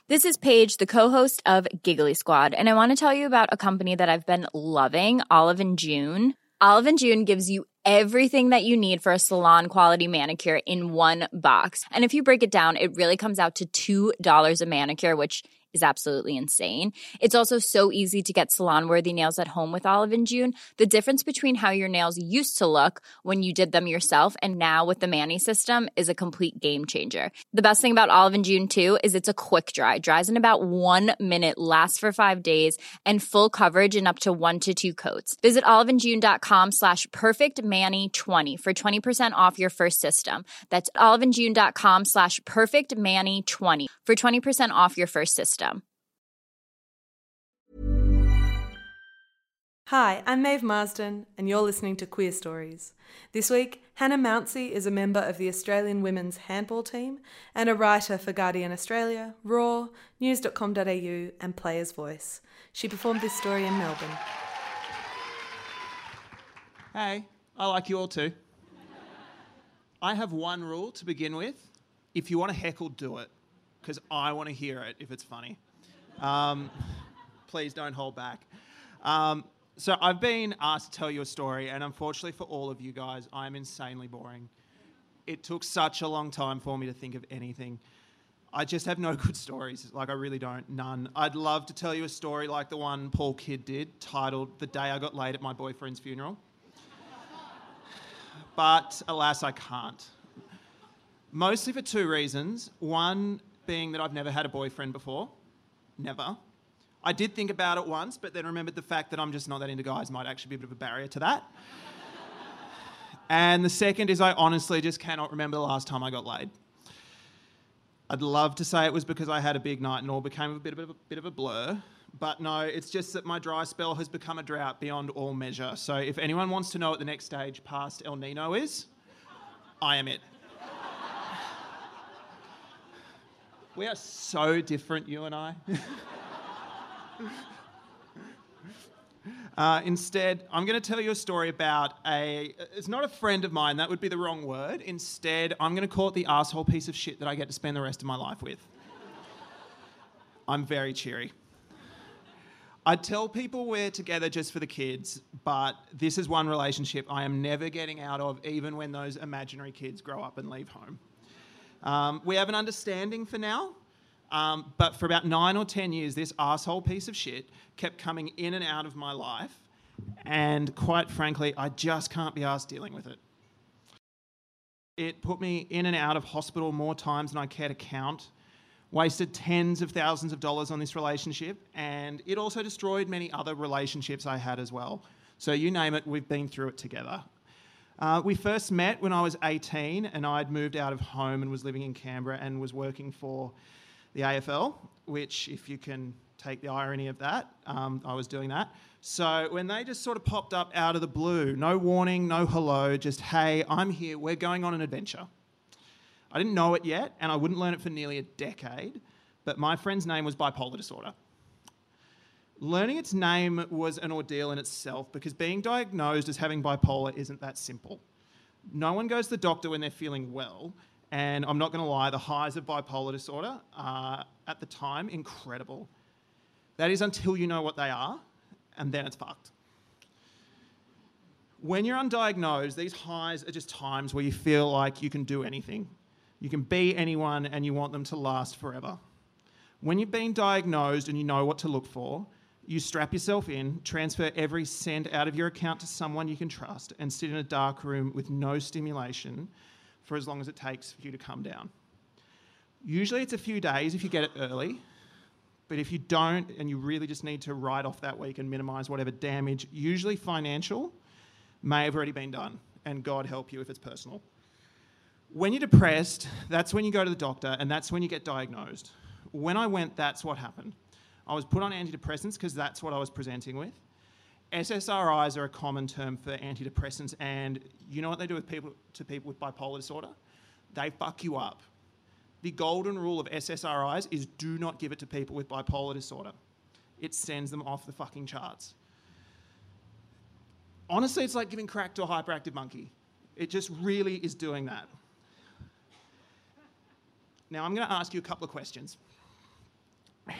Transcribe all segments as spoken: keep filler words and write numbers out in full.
This is Paige, the co-host of Giggly Squad, and I want to tell you about a company that I've been loving, Olive and June. Olive and June gives you everything that you need for a salon-quality manicure in one box. And if you break it down, it really comes out to two dollars a manicure, which is absolutely insane. It's also so easy to get salon-worthy nails at home with Olive and June. The difference between how your nails used to look when you did them yourself and now with the Mani system is a complete game changer. The best thing about Olive and June, too, is it's a quick dry. Dries in about one minute, lasts for five days, and full coverage in up to one to two coats. Visit oliveandjune.com slash perfectmani20 for twenty percent off your first system. That's oliveandjune.com slash perfectmani20 for twenty percent off your first system. Hi, I'm Maeve Marsden, and you're listening to Queer Stories. This week, Hannah Mounsey is a member of the Australian women's handball team and a writer for Guardian Australia, Raw, news dot com dot a u, and Player's Voice. She performed this story in Melbourne. Hey, I like you all too. I have one rule to begin with. If you want to heckle, do it, because I want to hear it if it's funny. Um, please don't hold back. Um, so I've been asked to tell you a story, and unfortunately for all of you guys, I'm insanely boring. It took such a long time for me to think of anything. I just have no good stories. Like, I really don't. None. I'd love to tell you a story like the one Paul Kidd did, titled The Day I Got Laid at My Boyfriend's Funeral. But alas, I can't. Mostly for two reasons. One being that I've never had a boyfriend before. Never. I did think about it once, but then remembered the fact that I'm just not that into guys might actually be a bit of a barrier to that. And the second is I honestly just cannot remember the last time I got laid. I'd love to say it was because I had a big night and all became a bit of a, bit of a blur, but no, it's just that my dry spell has become a drought beyond all measure. So if anyone wants to know what the next stage past El Nino is, I am it. We are so different, you and I. uh, instead, I'm going to tell you a story about a... It's not a friend of mine, that would be the wrong word. Instead, I'm going to call it the arsehole piece of shit that I get to spend the rest of my life with. I'm very cheery. I'd tell people we're together just for the kids, but this is one relationship I am never getting out of, even when those imaginary kids grow up and leave home. Um, we have an understanding for now, um, but for about nine or ten years, this arsehole piece of shit kept coming in and out of my life, and quite frankly, I just can't be arsed dealing with it. It put me in and out of hospital more times than I care to count, wasted tens of thousands of dollars on this relationship, and it also destroyed many other relationships I had as well. So you name it, we've been through it together. Uh, we first met when I was eighteen and I'd moved out of home and was living in Canberra and was working for the A F L, which, if you can take the irony of that, um, I was doing that. So when they just sort of popped up out of the blue, no warning, no hello, just, hey, I'm here, we're going on an adventure. I didn't know it yet, and I wouldn't learn it for nearly a decade, but my friend's name was bipolar disorder. Learning its name was an ordeal in itself because being diagnosed as having bipolar isn't that simple. No one goes to the doctor when they're feeling well, and I'm not going to lie, the highs of bipolar disorder are, at the time, incredible. That is until you know what they are, and then it's fucked. When you're undiagnosed, these highs are just times where you feel like you can do anything. You can be anyone and you want them to last forever. When you've been diagnosed and you know what to look for, you strap yourself in, transfer every cent out of your account to someone you can trust, and sit in a dark room with no stimulation for as long as it takes for you to come down. Usually it's a few days if you get it early, but if you don't and you really just need to write off that week and minimise whatever damage, usually financial, may have already been done, and God help you if it's personal. When you're depressed, that's when you go to the doctor and that's when you get diagnosed. When I went, that's what happened. I was put on antidepressants because that's what I was presenting with. S S R Is are a common term for antidepressants, and you know what they do with people to people with bipolar disorder? They fuck you up. The golden rule of S S R Is is do not give it to people with bipolar disorder. It sends them off the fucking charts. Honestly, it's like giving crack to a hyperactive monkey. It just really is doing that. Now, I'm going to ask you a couple of questions.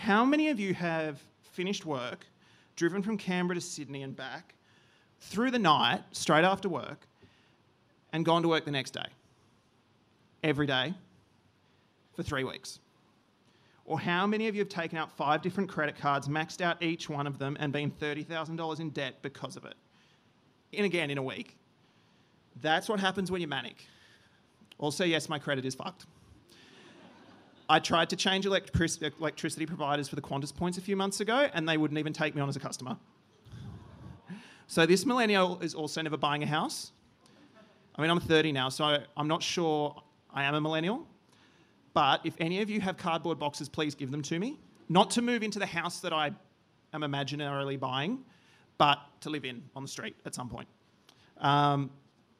how many of you have finished work, driven from Canberra to Sydney and back, through the night, straight after work, and gone to work the next day? Every day for three weeks. Or how many of you have taken out five different credit cards, maxed out each one of them, and been thirty thousand dollars in debt because of it? And again, in a week. That's what happens when you're manic. Also, yes, my credit is fucked. I tried to change electric- electricity providers for the Qantas points a few months ago, and they wouldn't even take me on as a customer. So this millennial is also never buying a house. I mean, I'm thirty now, so I'm not sure I am a millennial. But if any of you have cardboard boxes, please give them to me. Not to move into the house that I am imaginarily buying, but to live in on the street at some point. Um,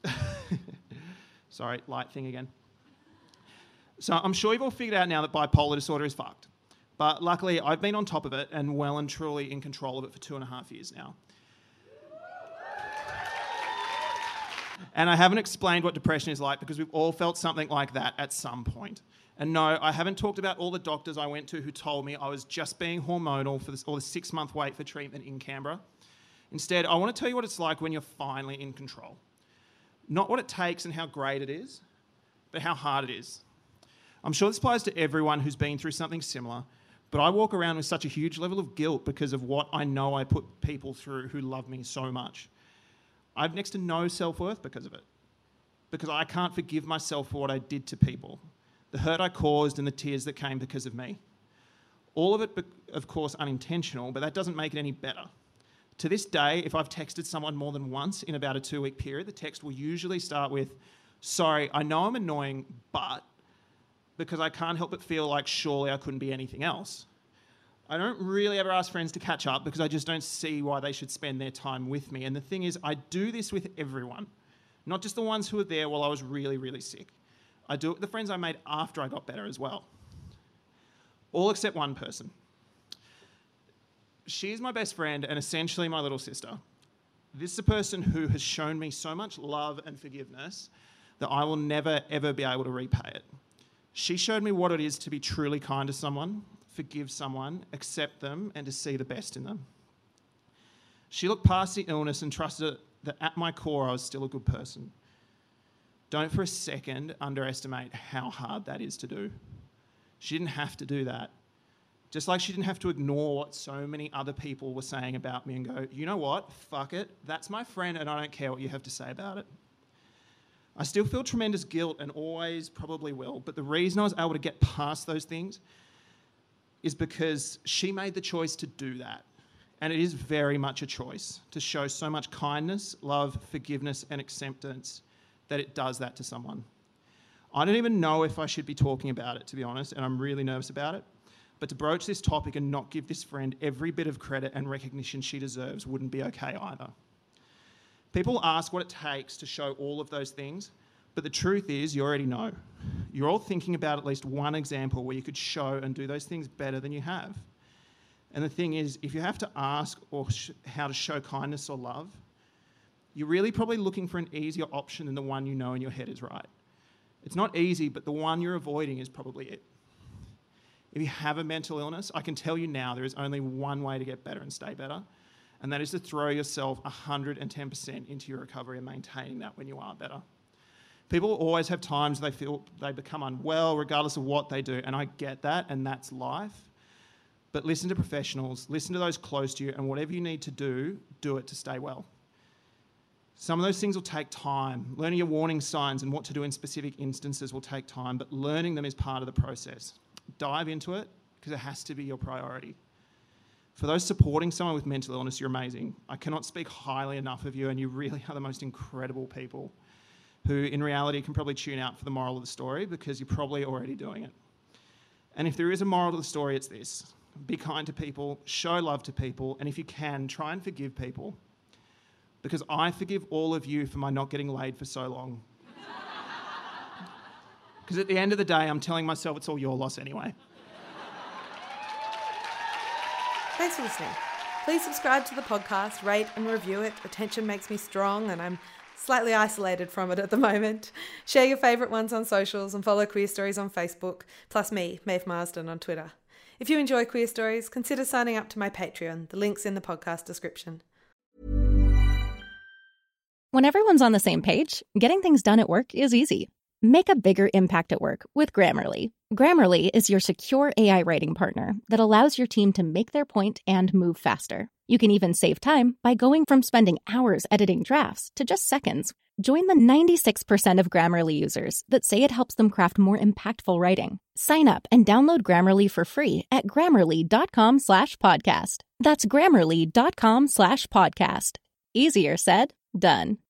sorry, light thing again. So I'm sure you've all figured out now that bipolar disorder is fucked. But luckily, I've been on top of it and well and truly in control of it for two and a half years now. And I haven't explained what depression is like because we've all felt something like that at some point. And no, I haven't talked about all the doctors I went to who told me I was just being hormonal for this, or the six-month wait for treatment in Canberra. Instead, I want to tell you what it's like when you're finally in control. Not what it takes and how great it is, but how hard it is. I'm sure this applies to everyone who's been through something similar, but I walk around with such a huge level of guilt because of what I know I put people through who love me so much. I have next to no self-worth because of it, because I can't forgive myself for what I did to people, the hurt I caused and the tears that came because of me. All of it, of course, unintentional, but that doesn't make it any better. To this day, if I've texted someone more than once in about a two-week period, the text will usually start with, "Sorry, I know I'm annoying, but," because I can't help but feel like surely I couldn't be anything else. I don't really ever ask friends to catch up because I just don't see why they should spend their time with me. And the thing is, I do this with everyone, not just the ones who were there while I was really, really sick. I do it with the friends I made after I got better as well. All except one person. She's my best friend and essentially my little sister. This is a person who has shown me so much love and forgiveness that I will never, ever be able to repay it. She showed me what it is to be truly kind to someone, forgive someone, accept them, and to see the best in them. She looked past the illness and trusted that at my core I was still a good person. Don't for a second underestimate how hard that is to do. She didn't have to do that. Just like she didn't have to ignore what so many other people were saying about me and go, you know what, fuck it, that's my friend and I don't care what you have to say about it. I still feel tremendous guilt and always probably will, but the reason I was able to get past those things is because she made the choice to do that. And it is very much a choice to show so much kindness, love, forgiveness, and acceptance that it does that to someone. I don't even know if I should be talking about it, to be honest, and I'm really nervous about it. But to broach this topic and not give this friend every bit of credit and recognition she deserves wouldn't be okay either. People ask what it takes to show all of those things, but the truth is you already know. You're all thinking about at least one example where you could show and do those things better than you have. And the thing is, if you have to ask or sh- how to show kindness or love, you're really probably looking for an easier option than the one you know in your head is right. It's not easy, but the one you're avoiding is probably it. If you have a mental illness, I can tell you now there is only one way to get better and stay better, and that is to throw yourself one hundred ten percent into your recovery and maintaining that when you are better. People always have times they feel they become unwell regardless of what they do, and I get that, and that's life. But listen to professionals, listen to those close to you, and whatever you need to do, do it to stay well. Some of those things will take time. Learning your warning signs and what to do in specific instances will take time, but learning them is part of the process. Dive into it because it has to be your priority. For those supporting someone with mental illness, you're amazing. I cannot speak highly enough of you, and you really are the most incredible people who in reality can probably tune out for the moral of the story because you're probably already doing it. And if there is a moral to the story, it's this. Be kind to people, show love to people, and if you can, try and forgive people. Because I forgive all of you for my not getting laid for so long. Because at the end of the day, I'm telling myself it's all your loss anyway. Thanks for listening. Please subscribe to the podcast, rate and review it. Attention makes me strong and I'm slightly isolated from it at the moment. Share your favourite ones on socials and follow Queer Stories on Facebook, plus me, Maeve Marsden, on Twitter. If you enjoy Queer Stories, consider signing up to my Patreon. The link's in the podcast description. When everyone's on the same page, getting things done at work is easy. Make a bigger impact at work with Grammarly. Grammarly is your secure A I writing partner that allows your team to make their point and move faster. You can even save time by going from spending hours editing drafts to just seconds. Join the ninety-six percent of Grammarly users that say it helps them craft more impactful writing. Sign up and download Grammarly for free at grammarly.com slash podcast. That's grammarly.com slash podcast. Easier said, done.